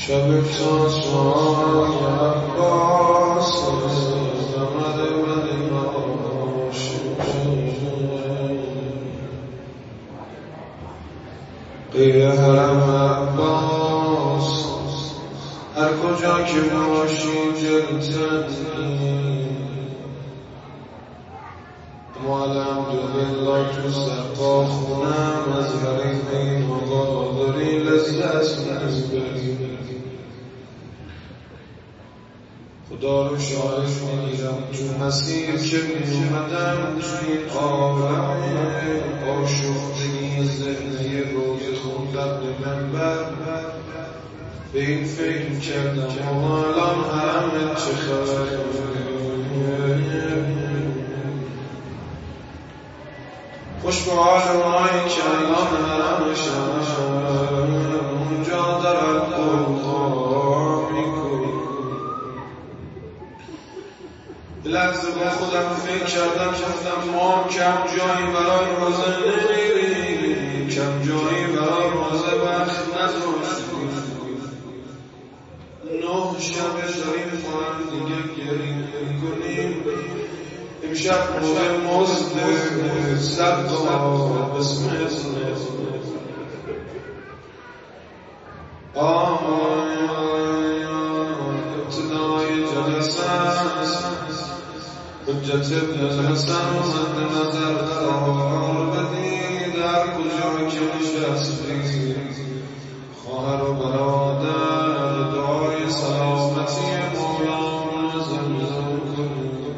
شب ساسای عباس زمد من غیر حرم عباس هر کجا که باشی دلتنی اما الحمدلله تو سقا خونم از حریم این آقا داری لذت میبری خدا رو شاهد میگیرم تو مسیر که میومدم توی عالم آشفتگی ذهنی روز خوندم به منبر به این فکر کردم اما الان حرمت چه خبر خوش به حال اونایی که الان حرمشن اونجا دارن قرقا میکنی به لحظه با خودم فکر کردم گفتم ما کم جایی برای روزه نمیریم کم جایی برای روزه وقت نداشتیم 9 شب داریم با هم دیگه گریه میکنیم امشب موقع مزد صدقا بسم الله ابتدای جلسه حجت ابن حسن مد نظر قرار بدید در کجا که نشستی خواهر و برادر دعای سلامتی مولانا زمزم کنید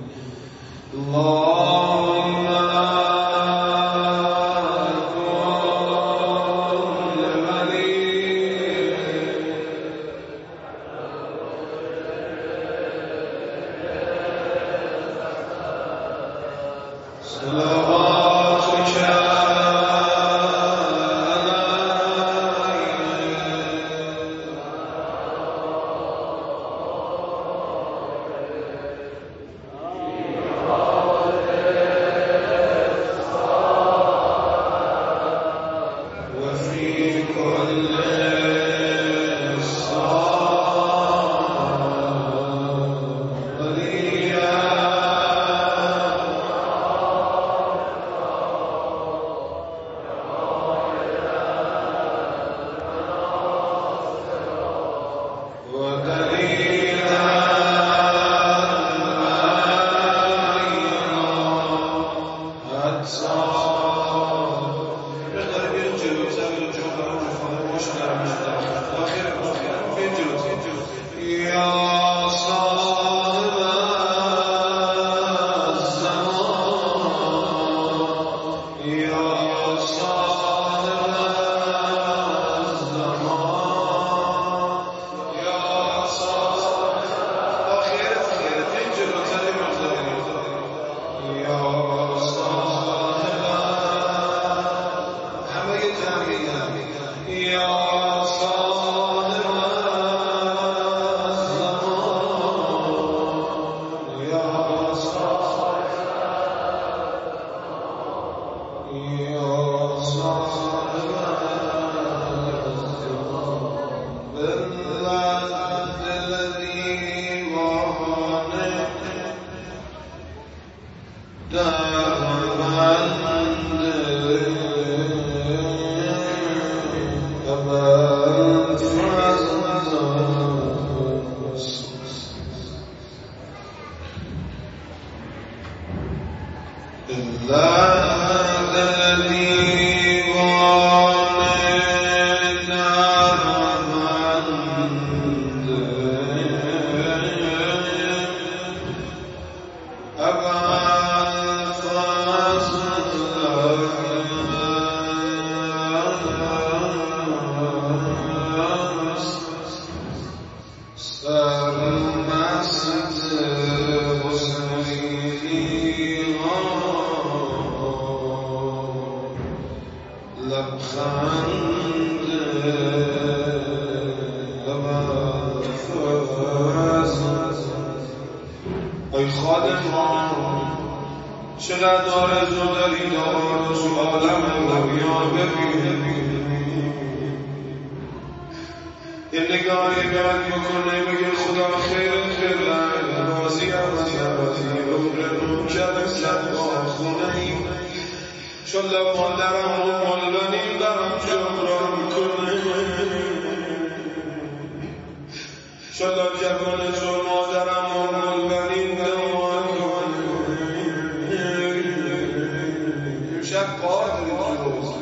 اللهم کل ولی صلواتک ای خادم چقدر آرزو داری دارو تو عالم دنیا ببینی نگاهی بد بکنه بگه خدا خیر راضی عمر نوکر سبا خونه ایم شلا مادرم و مالبنیم برم جبران کنه شلا جوان تو مادرم و مالبنیم دوان کنه شب قادر روز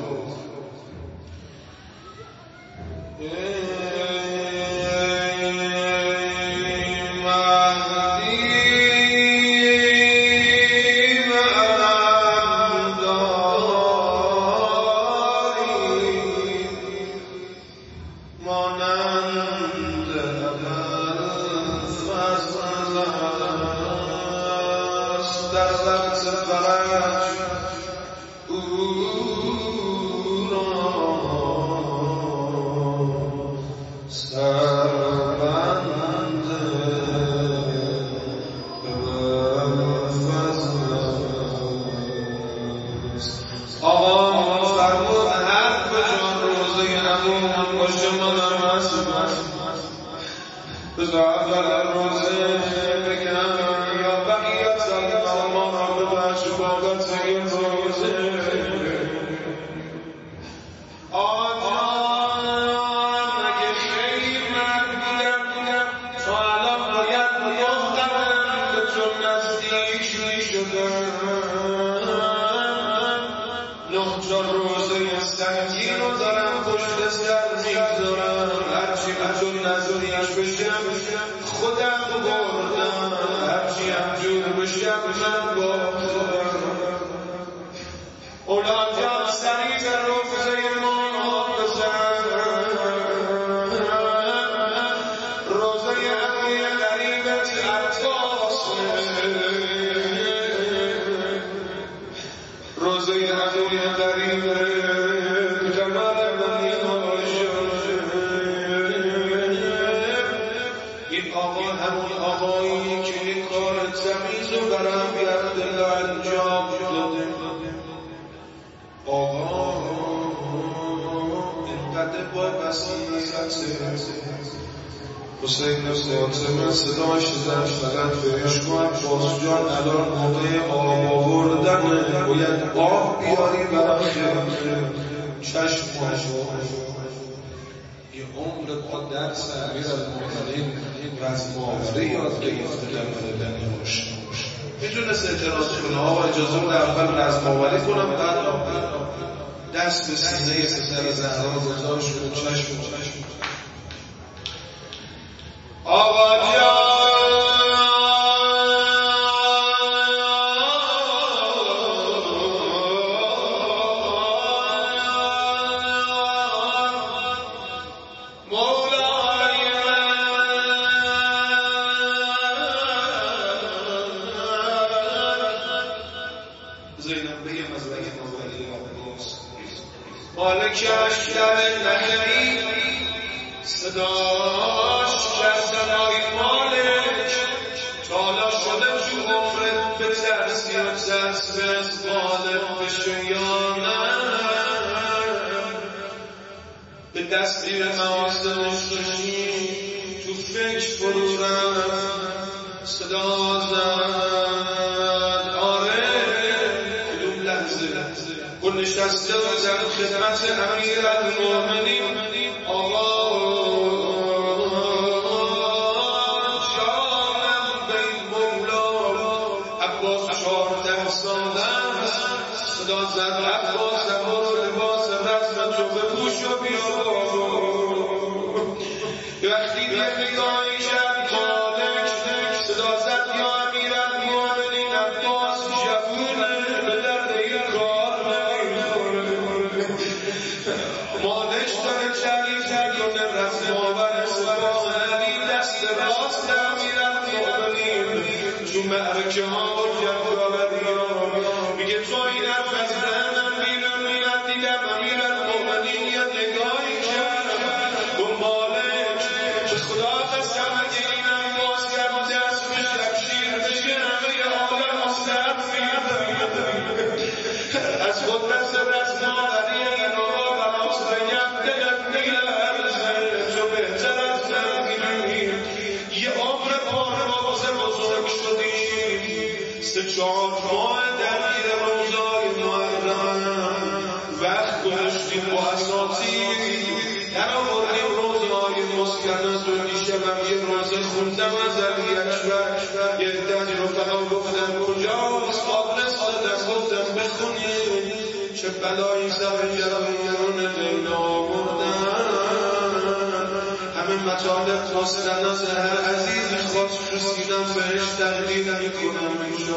حسین فاطمه صداش زنش فقط بهش گفت باز جان الان موقع آب آوردن باید آب بیاری برای چشم یه عمر با درس امیر المؤمنین رزم‌آوری یاد گرفته در بنی هاشم میتونست اعتراض کنه آقا اجازه بده اول رزم‌آوری کنم بعد دست به سینه پسر زهرا گذاشت و چشم آقا جان مولای زینب بگم از بگم مولی عباس مالک اشتر نهری صداش کردنای مالک تالا شده تو عمرت به ترسی و ترس به از غالب بشه یا نه به دستگیر مواسه نشتشی تو فکر فرو رفت صدا زد آره کدوم لحظه گل نشسته و در خدمت امیر المؤمنین آقا صدا زد عباس برو لباس رسم تو بپوش و بیا وقتی به نگاهی شد مالک صدا زد یا امیر المؤمنین عباس جوونه به درد این کار نمیخوره مالک داره تعریف کنه رزم‌آور سپاه علی دست راست امیر المؤمنین تو معرکه ها و جنگاوری ها میگه تو این حرف از ذهنم بیرون دیدم امیر المؤمنین یه نگاهی کرد و مالک به خدا قسم اگه اینم باز کرد دست به شمشیر بشه همه عالم مستحب میدم از خود دست رزم‌آوری این آقا براس بگم دلت میلرزه تو بهتر از تناسل دیشبم یه رازه خوندم از علی اکبر، یه دنی رفقا گفتم کجاست، آدرس دادم گفتم بخونی چه بلایی سر جوانان لیلا آوردن. همه مطالب خواستن از هر عزیزی خواست تو سینم بهش تقدیم میکنم.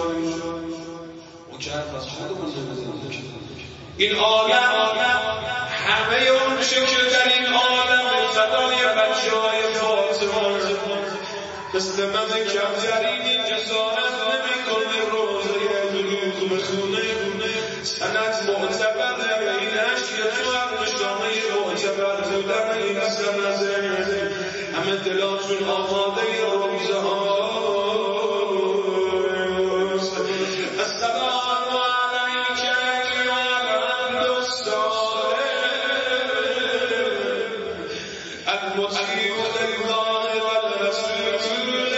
مکرف از خودمون این عالم همه اون چه که در این عالم فدای بچه های فاطمه، مثل من کمترینی جسارت نمی کنه روزه دروغ بخونه. سند معتبره این اشیه تو هم نشانه معتبر بودن این سنده. همه دلاتون آماده روزه هاست. السلام علیک یا الصالح المطیع لله والرسول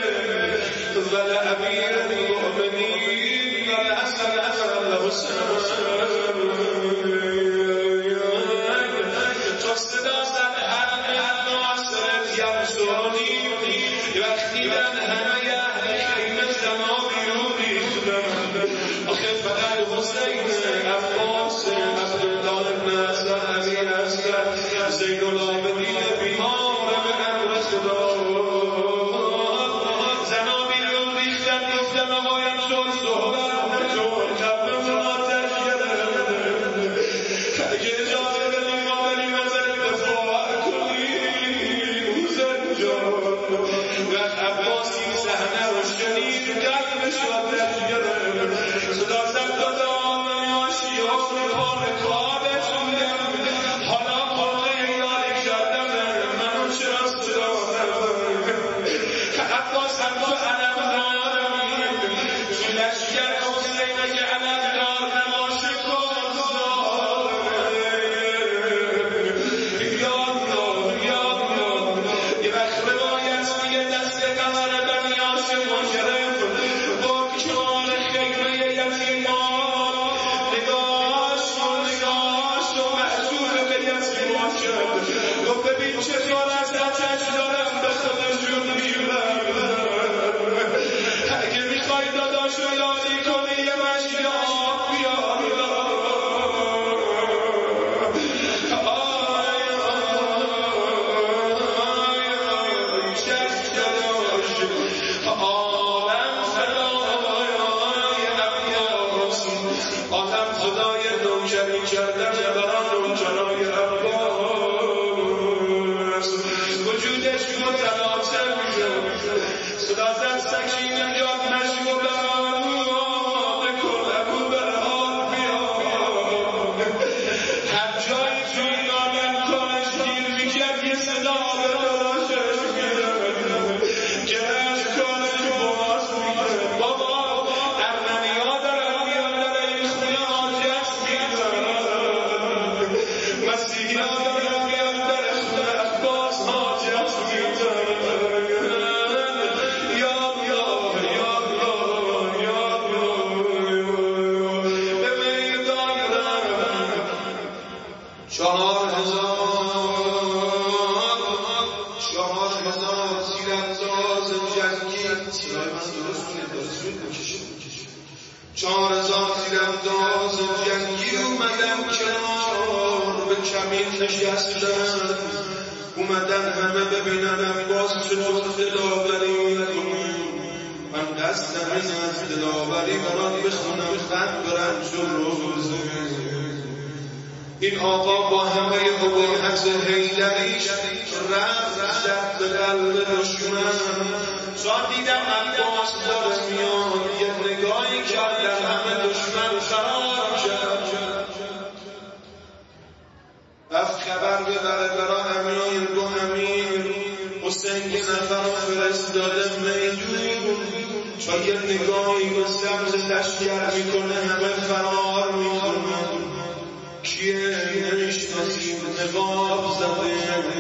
ولامیر المؤمنین والحسن والحسین. تو صدا زد حرف ناصر ینصرنی وقتی من همه اهل خیمه زما بیرون ریختم. آخه فقط حسین عباس عبدالله بن حسن امیر اصغر زین العابدین بیمار به امر خدا زنا بیرون ریختن. گفتم آقایم شد صحبت نکن قبل آتش گرفت. اگه اجازه بدی ما بریم ازت دفاع کنیم حسین جان. وقت عباس این صحنه رو شنید قلبش آتش گرفت. صدا زد دادا من آشیان پار کارش بودم، حالا پاره یاری کردم منو چرا صدا عباس هم تو علم دارمی تو لشکر حسین اگه علم دار نماشه کن یاد یه وقت روایت میگه دست قمر بنی هاشم گرفت با کنار خیمه یتیمان نگاهش و محجوب به یتیمان شد. گفت ببین چطور از آتش دارم به خودشون میبرم. اگه میخوای داداشو یادی کنی یه مشی آب بیار. آدم خدای نوکری کردن برای نوکرای عباس وجودش متلاطم شد. صدا زد سکینه یاد مشو برام بکن ابو برهان بیا. هر جایی تو این آدم کارش گیر میکرد یه صدا به داداشش میرد که هر کارش باز میکرد. بابا ارمنی ها دارن میان در این خونه آتش میزنن، مسیحی ها دارن میان در خونه عباس آتش میزنن. به میدان رفت 4000 تیرانداز جنگی. 4000 تیرانداز جنگی اومدن کنار به کمین نشستن. اومدن همه ببینن عباس چطور دلاوری میکنه. من قصدم این از دلاوری برات بخونم خط برم جلو. این آقا با همه ابهت حیدریش رفت به قلب دشمن. تا دیدم عباس داره میان یه نگاهی کردم همه دشمن فرار کرد. رفت خبر ببره برای امیر دو امیر حسین یه نفر رو فرستاده میدون تا یه نگاهی به سمت لشکر میکنه همه فرار میکنن. کیه نمیشناسیم نقاب زده.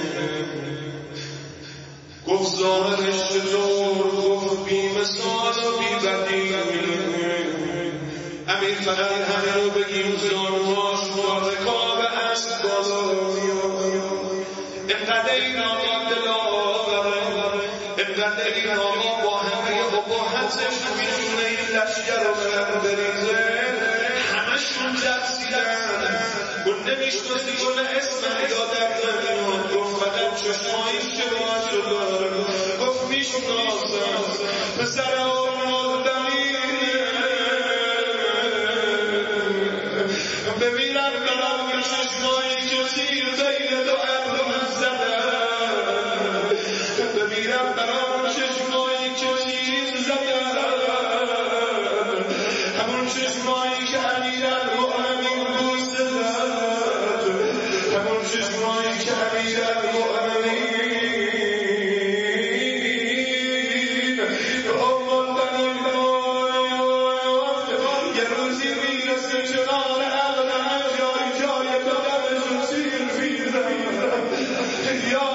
گفت ظاهرش چطور؟ گفت بی مثال و بی بدیل. امیر فقط همه رو بگیم زانواش با رکاب اسب بالا. اینقدر این آقا اینقدر این آقا با همه اباحتش میتونه این لشگر رو بریزه. همشون ترسیدن. گفت نمیشناسی گل اسم یادم نمیاد. گفت فقط چشمایش که باید رو داره. گفت میشناسم پسر آمال دمیره. بمیرم برم چشمایی که تیر بین دو ابرم زدن. بمیرم برم چشمایی که تیر زدن. همون چشمایی که امیرالمؤمنین بوس زد. همون چشمایی که امیرالمؤمنین آمال بنین گفت یه روزی میرسه کنار ابرم جای تو دمشون تیر میزن. یا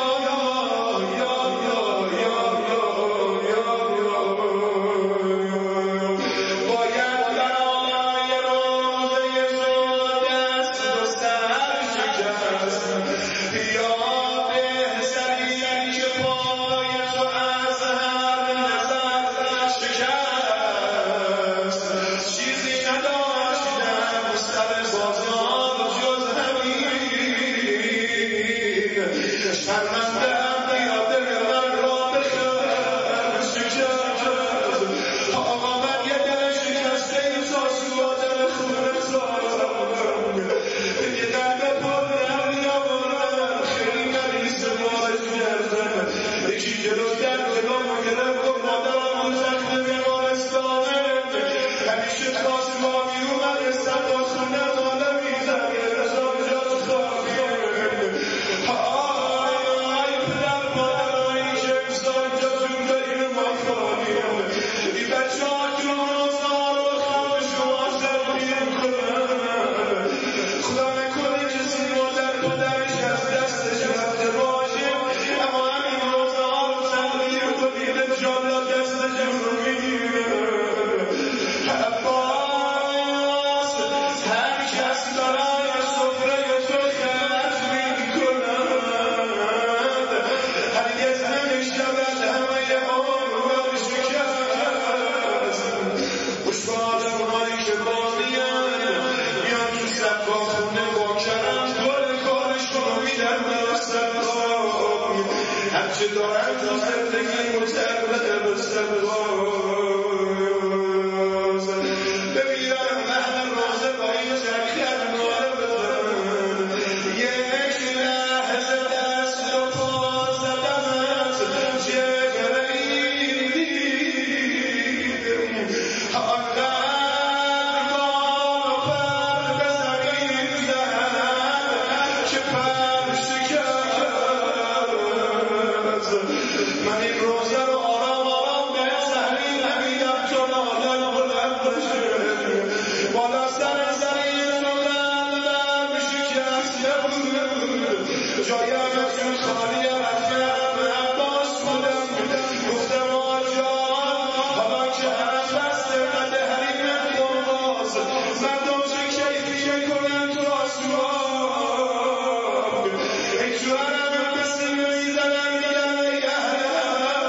هرچه دارم تو زندگی متعلق به سرباز. ببینم مهد روزه با این شرکت ناره بزن. یک لحظه دست و پا زدمت جگره این دیدم. آنقدر بال و پر بزنید زن که پر شکر. من این روزه رو آرام آرام به زهری نمیدم تو نالم بلند بشه. بالا سر زمین رو قلبم شکست نبود. جایم از این خالی رفتم عباس بودم. گفتم آجان حالا که حرف بسته قده حریم قرباز. مردم چه کیفیه کنن تو آسمان. این جوانم مثل میزنم دیدم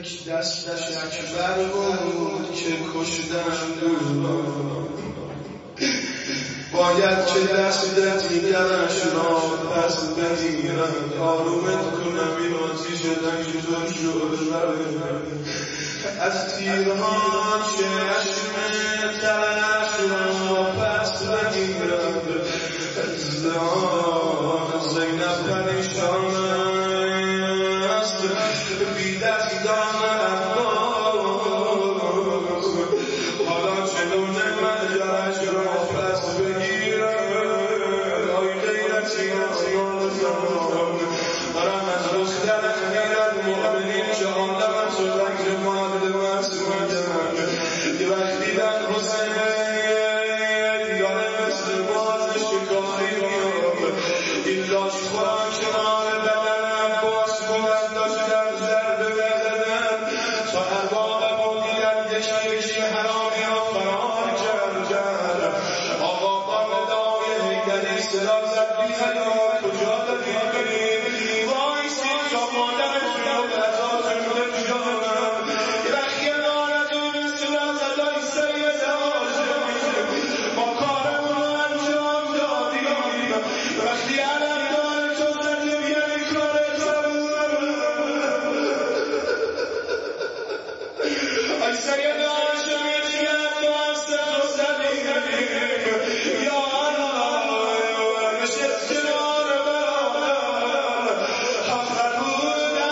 دستش اکبر بود که کشتند باید که دست دیگرش را پس بگیرند آرومت کنم این آتیش دنگ شد از تیرها چشم ترش را پس بگیرند زینب پریشان است بی دستان عباس حالا چگونه منجرش را پس بگیرد آی غیرتی دارم از دختر امیرالمؤمنین که عالمت و رنج معلمت میدن یه وقت دیدن حسین داره مثل باز شکاری را این لاش خوران کنار بدن عباس بلند داشت در ضربه بزدن تا ارباب بودیدن یکی حرامی را فرار کرد آقا با ندای حیدری صدا زد بی‌حیا کجا داری وایسی تا مادرتون رو به عطاتون بجانم یه وقتی ناردون صدا زد آی سید هاشم ما کارمون رو انجام دادیم وقتی علم داره تو زدیم یعنی کارت آی سید هاشم یکی هم داشته تو زدیم یا الله نشست کنار برادر حفر بودن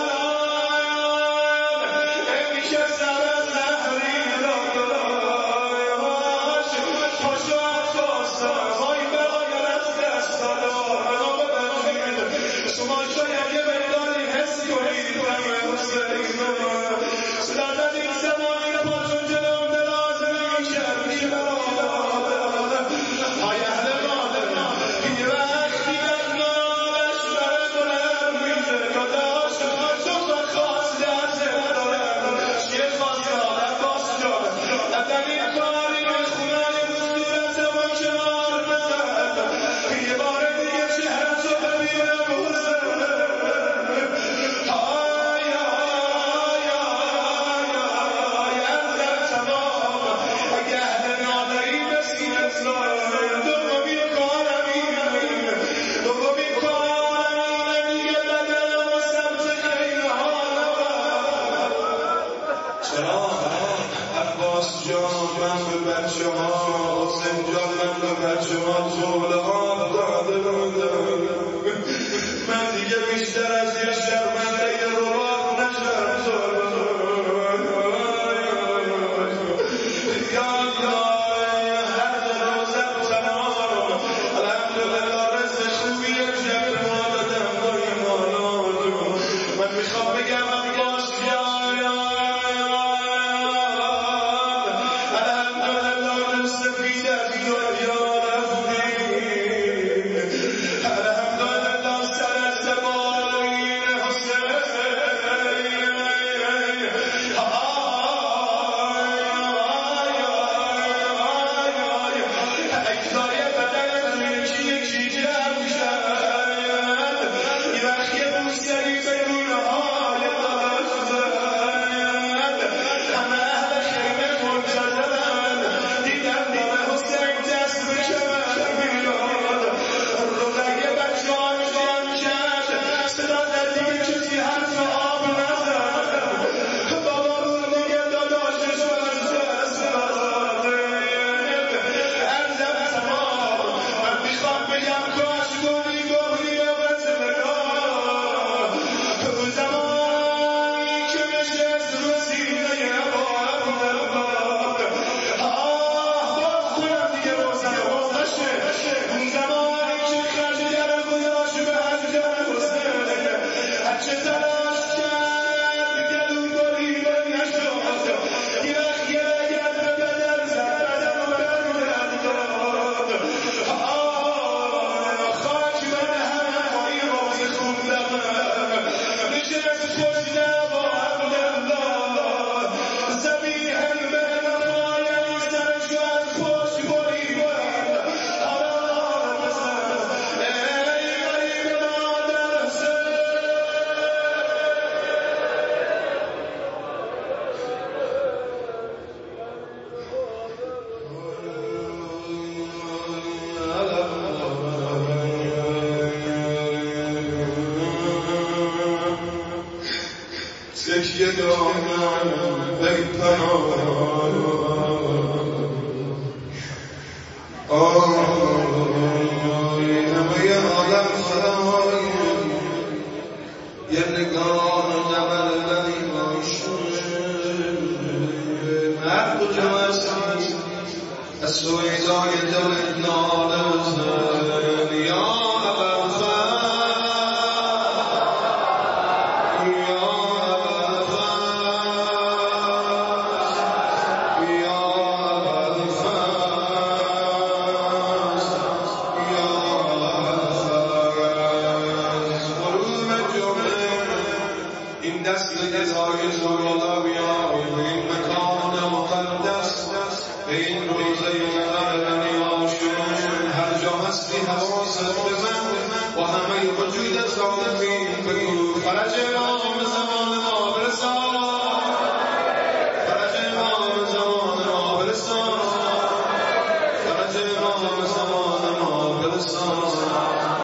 میشه سر زهری داداش پاشو افراسم وای برادر از دست دادم ببخشید شما شاید یه مقداری حس کنید حسین صدا زدید زمانی پاتون جلوم دراز میکرد میشه برادر های اهل مادر یه وقتی دنگانش برای بلند میزه داداش تو خواسته از دارم چیه خواسته عباس جان ندنی کاری به خونای صورتم و کنار بزن یه بار دیگه چهرتو ببینم حسین های انزل تمام اگه اهل نادری بسیمت دارم دومی کارمینه دیگه بدنم و سمت خیلی چرا؟ عباس جان من به بچه ها حسین جان من به بچه ها طول آب داده بودم من دیگه بیشتر از یه شرمنده رباب نشم یا الله هر روزم تمام الحمدلله رزق خوبی شب ما دادم با ایماناتون من میخوام بگم عباس جان الحمدلله رو سفید از دنیا رفتیم الحمدلله سر زبان حسین اجزای بدن یکی جمع شد یه وقتی بوسری بدون حال داشتن همه اهل خیمه منتظرن دیدن حسین دست به کمر میداد رقیه بچه ها جمع کرد صدا در دیگه کسی حرف آب نزد بابا اون دیگه داداشش از دست داده ارزم تمام من میخوام بگم کاش گوری اون زمانی که نشست رو سینه عباد باز کنم دیگه روزن بازشه اون زمانی که خرجگر گذاشت به حضرت حسین هرچه تلاش کرد گلو بریده نشد یه وقت یه لگد به بدن زد بدن و برگرد داد خاک من همه مایی روز خوندم نشست پشت با عبدالله زبیح المهنفایم سرش از پشت بریدن حالا بزن ای غریب مادر حسین یگانه ای پناه همه عالم خدای یه نگاه جبل لدی باشد مرد و جمعه از سویدای دل ناله زن یا این روزه مقرنی آشون هر جا هستی حواست به من و همه وجودت را بگو فرج